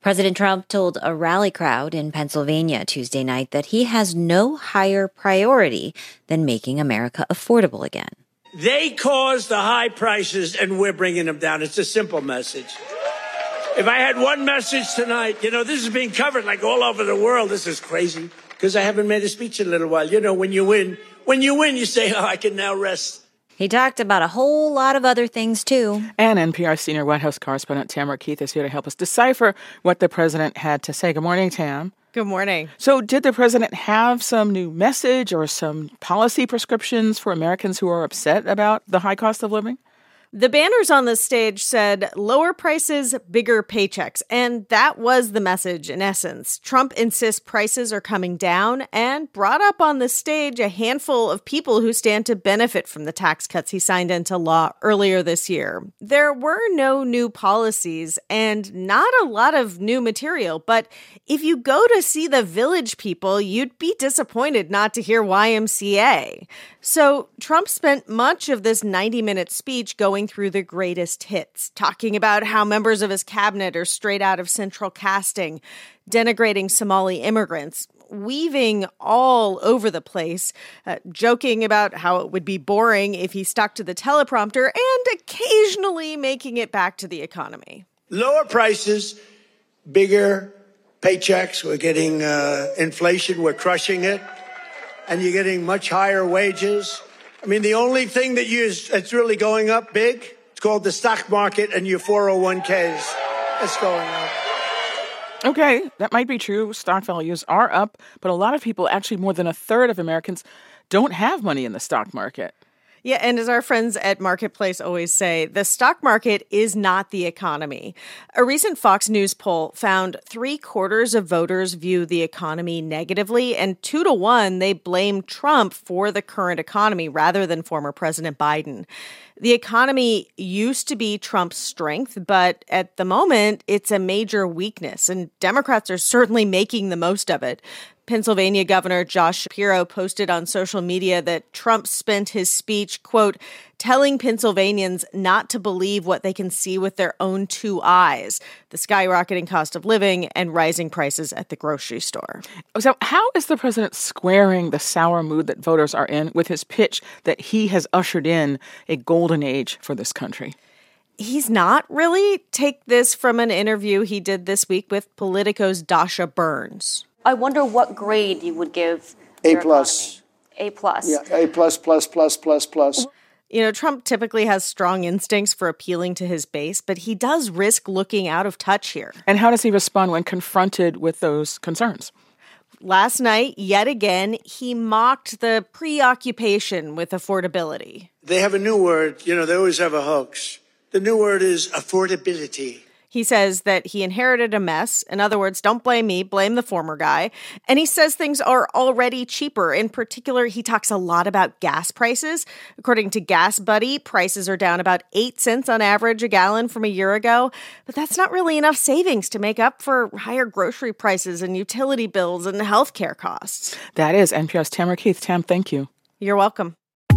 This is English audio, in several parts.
President Trump told a rally crowd in Pennsylvania Tuesday night that he has no higher priority than making America affordable again. They caused the high prices, and we're bringing them down. It's a simple message. If I had one message tonight, this is being covered like all over the world. This is crazy because I haven't made a speech in a little while. When you win, you say, I can now rest. He talked about a whole lot of other things, too. And NPR senior White House correspondent Tamara Keith is here to help us decipher what the president had to say. Good morning, Tam. Good morning. So did the president have some new message or some policy prescriptions for Americans who are upset about the high cost of living? The banners on the stage said, lower prices, bigger paychecks. And that was the message in essence. Trump insists prices are coming down and brought up on the stage a handful of people who stand to benefit from the tax cuts he signed into law earlier this year. There were no new policies and not a lot of new material. But if you go to see the Village People, you'd be disappointed not to hear YMCA. So Trump spent much of this 90-minute speech going through the greatest hits, talking about how members of his cabinet are straight out of central casting, denigrating Somali immigrants, weaving all over the place, joking about how it would be boring if he stuck to the teleprompter, and occasionally making it back to the economy. Lower prices, bigger paychecks. We're getting inflation. We're crushing it. And you're getting much higher wages. The only thing that's really going up big, it's called the stock market and your 401ks. It's going up. Okay, that might be true. Stock values are up, but a lot of people, actually more than a third of Americans, don't have money in the stock market. Yeah, and as our friends at Marketplace always say, the stock market is not the economy. A recent Fox News poll found 3/4 of voters view the economy negatively, and 2-1, they blame Trump for the current economy rather than former President Biden. The economy used to be Trump's strength, but at the moment, it's a major weakness, and Democrats are certainly making the most of it. Pennsylvania Governor Josh Shapiro posted on social media that Trump spent his speech, quote, telling Pennsylvanians not to believe what they can see with their own two eyes, the skyrocketing cost of living and rising prices at the grocery store. So how is the president squaring the sour mood that voters are in with his pitch that he has ushered in a golden age for this country? He's not really. Take this from an interview he did this week with Politico's Dasha Burns. I wonder what grade you would give A plus. A plus. Yeah, A plus, plus, plus, plus, plus. Trump typically has strong instincts for appealing to his base, but he does risk looking out of touch here. And how does he respond when confronted with those concerns? Last night, yet again, he mocked the preoccupation with affordability. They have a new word. They always have a hoax. The new word is affordability. He says that he inherited a mess. In other words, don't blame me, blame the former guy. And he says things are already cheaper. In particular, he talks a lot about gas prices. According to Gas Buddy, prices are down about 8 cents on average a gallon from a year ago. But that's not really enough savings to make up for higher grocery prices and utility bills and healthcare costs. That is NPR's Tamara Keith. Tam, thank you. You're welcome.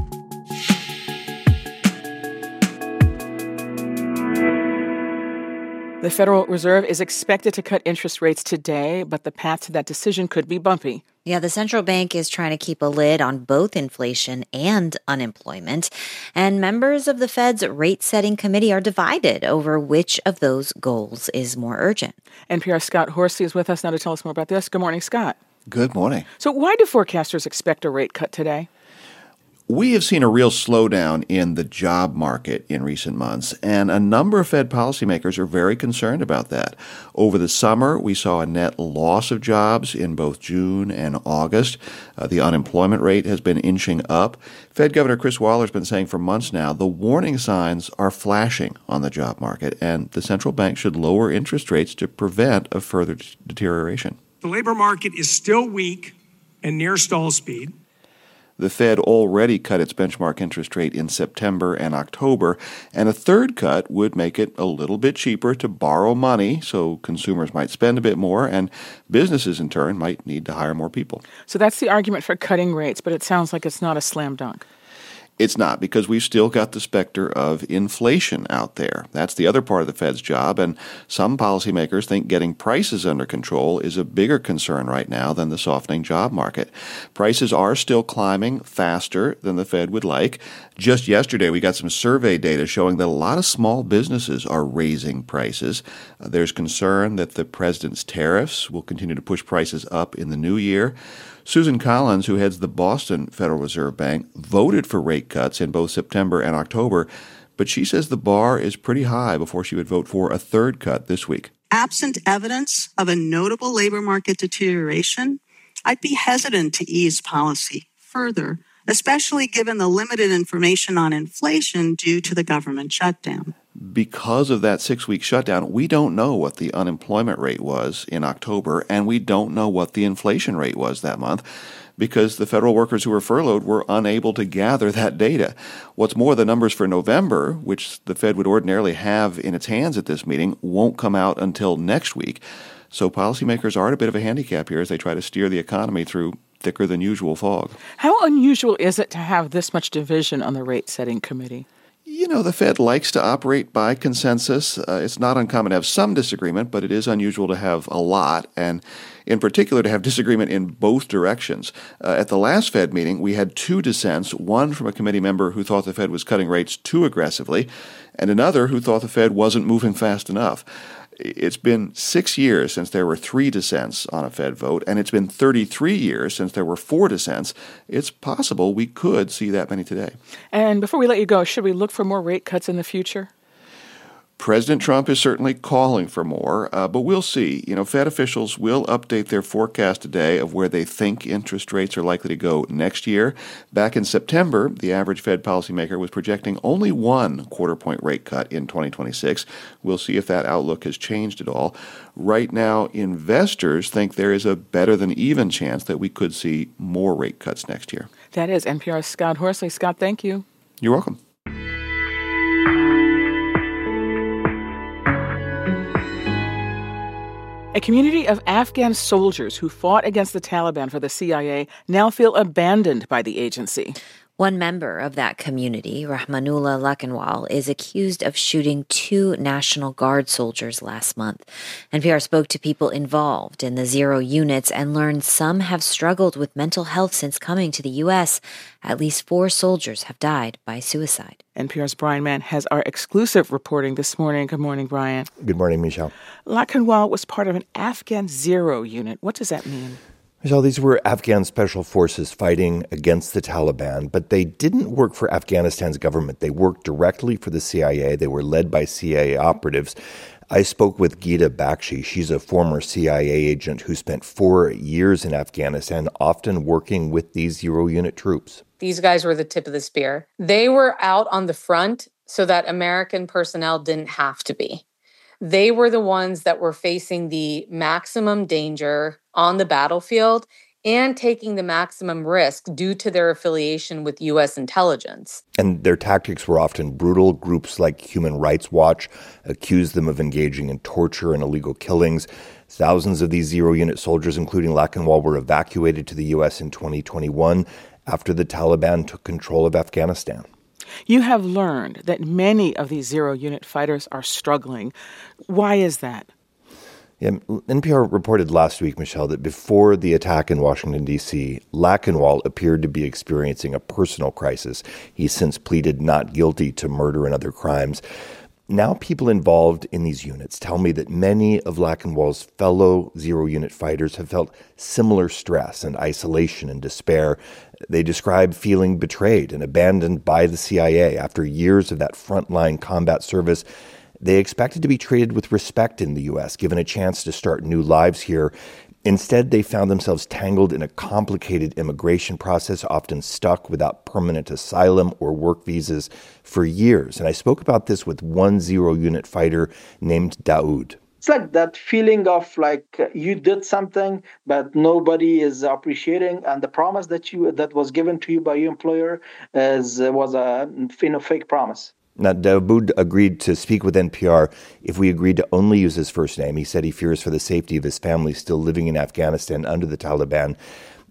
The Federal Reserve is expected to cut interest rates today, but the path to that decision could be bumpy. Yeah, the central bank is trying to keep a lid on both inflation and unemployment. And members of the Fed's rate-setting committee are divided over which of those goals is more urgent. NPR's Scott Horsey is with us now to tell us more about this. Good morning, Scott. Good morning. So why do forecasters expect a rate cut today? We have seen a real slowdown in the job market in recent months, and a number of Fed policymakers are very concerned about that. Over the summer, we saw a net loss of jobs in both June and August. The unemployment rate has been inching up. Fed Governor Chris Waller has been saying for months now the warning signs are flashing on the job market, and the central bank should lower interest rates to prevent a further deterioration. The labor market is still weak and near stall speed. The Fed already cut its benchmark interest rate in September and October, and a third cut would make it a little bit cheaper to borrow money, so consumers might spend a bit more, and businesses in turn might need to hire more people. So that's the argument for cutting rates, but it sounds like it's not a slam dunk. It's not, because we've still got the specter of inflation out there. That's the other part of the Fed's job, and some policymakers think getting prices under control is a bigger concern right now than the softening job market. Prices are still climbing faster than the Fed would like. Just yesterday, we got some survey data showing that a lot of small businesses are raising prices. There's concern that the president's tariffs will continue to push prices up in the new year. Susan Collins, who heads the Boston Federal Reserve Bank, voted for rate cuts in both September and October, but she says the bar is pretty high before she would vote for a third cut this week. Absent evidence of a notable labor market deterioration, I'd be hesitant to ease policy further, especially given the limited information on inflation due to the government shutdown. Because of that 6-week shutdown, we don't know what the unemployment rate was in October, and we don't know what the inflation rate was that month, because the federal workers who were furloughed were unable to gather that data. What's more, the numbers for November, which the Fed would ordinarily have in its hands at this meeting, won't come out until next week. So policymakers are at a bit of a handicap here as they try to steer the economy through thicker than usual fog. How unusual is it to have this much division on the rate-setting committee? You know, the Fed likes to operate by consensus. It's not uncommon to have some disagreement, but it is unusual to have a lot, and in particular to have disagreement in both directions. At the last Fed meeting, we had 2 dissents, one from a committee member who thought the Fed was cutting rates too aggressively, and another who thought the Fed wasn't moving fast enough. It's been 6 years since there were 3 dissents on a Fed vote, and it's been 33 years since there were 4 dissents. It's possible we could see that many today. And before we let you go, should we look for more rate cuts in the future? President Trump is certainly calling for more, but we'll see. You know, Fed officials will update their forecast today of where they think interest rates are likely to go next year. Back in September, the average Fed policymaker was projecting only 1 quarter-point rate cut in 2026. We'll see if that outlook has changed at all. Right now, investors think there is a better than even chance that we could see more rate cuts next year. That is NPR's Scott Horsley. Scott, thank you. You're welcome. A community of Afghan soldiers who fought against the Taliban for the CIA now feel abandoned by the agency. One member of that community, Rahmanullah Lakhanwal, is accused of shooting 2 National Guard soldiers last month. NPR spoke to people involved in the Zero units and learned some have struggled with mental health since coming to the U.S. At least 4 soldiers have died by suicide. NPR's Brian Mann has our exclusive reporting this morning. Good morning, Brian. Good morning, Michelle. Lakhanwal was part of an Afghan Zero unit. What does that mean? Michelle, these were Afghan special forces fighting against the Taliban, but they didn't work for Afghanistan's government. They worked directly for the CIA. They were led by CIA operatives. I spoke with Geeta Bakshi. She's a former CIA agent who spent 4 years in Afghanistan, often working with these Zero unit troops. These guys were the tip of the spear. They were out on the front so that American personnel didn't have to be. They were the ones that were facing the maximum danger on the battlefield and taking the maximum risk due to their affiliation with U.S. intelligence. And their tactics were often brutal. Groups like Human Rights Watch accused them of engaging in torture and illegal killings. Thousands of these Zero unit soldiers, including Lakhanwal, were evacuated to the U.S. in 2021 after the Taliban took control of Afghanistan. You have learned that many of these Zero unit fighters are struggling. Why is that? Yeah, NPR reported last week, Michelle, that before the attack in Washington, D.C., Lakhanwal appeared to be experiencing a personal crisis. He's since pleaded not guilty to murder and other crimes. Now people involved in these units tell me that many of Lakhanwal's fellow Zero unit fighters have felt similar stress and isolation and despair. They describe feeling betrayed and abandoned by the CIA after years of that frontline combat service. They expected to be treated with respect in the U.S., given a chance to start new lives here. Instead, they found themselves tangled in a complicated immigration process, often stuck without permanent asylum or work visas for years. And I spoke about this with one Zero unit fighter named Daoud. It's like that feeling of like you did something, but nobody is appreciating, and the promise that was given to you by your employer was a fake promise. Now, Daoud agreed to speak with NPR if we agreed to only use his first name. He said he fears for the safety of his family still living in Afghanistan under the Taliban.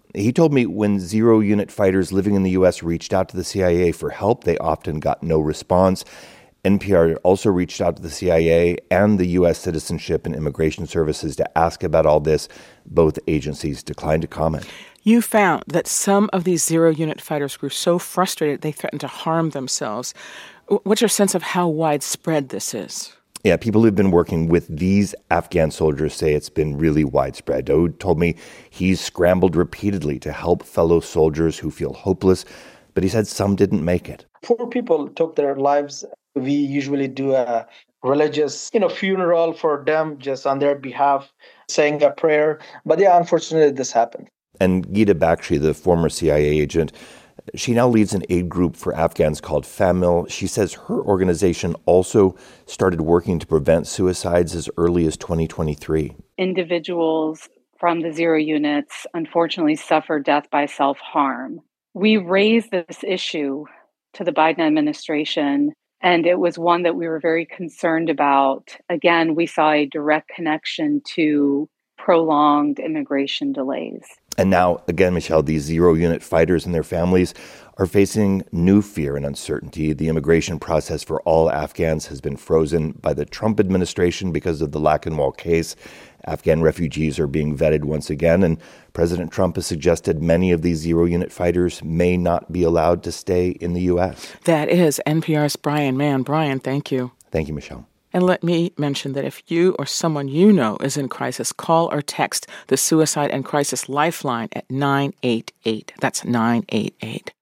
He told me when zero-unit fighters living in the U.S. reached out to the CIA for help, they often got no response. NPR also reached out to the CIA and the U.S. Citizenship and Immigration Services to ask about all this. Both agencies declined to comment. You found that some of these zero-unit fighters grew so frustrated they threatened to harm themselves. What's your sense of how widespread this is? Yeah, people who've been working with these Afghan soldiers say it's been really widespread. Daoud told me he's scrambled repeatedly to help fellow soldiers who feel hopeless, but he said some didn't make it. 4 people took their lives. We usually do a religious, funeral for them, just on their behalf, saying a prayer. But yeah, unfortunately, this happened. And Geeta Bakshi, the former CIA agent, she now leads an aid group for Afghans called FAMIL. She says her organization also started working to prevent suicides as early as 2023. Individuals from the zero units unfortunately suffer death by self-harm. We raised this issue to the Biden administration, and it was one that we were very concerned about. Again, we saw a direct connection to prolonged immigration delays. And now, again, Michelle, these zero-unit fighters and their families are facing new fear and uncertainty. The immigration process for all Afghans has been frozen by the Trump administration because of the Lachenwall case. Afghan refugees are being vetted once again, and President Trump has suggested many of these zero-unit fighters may not be allowed to stay in the U.S. That is NPR's Brian Mann. Brian, thank you. Thank you, Michelle. And let me mention that if you or someone you know is in crisis, call or text the Suicide and Crisis Lifeline at 988. That's 988.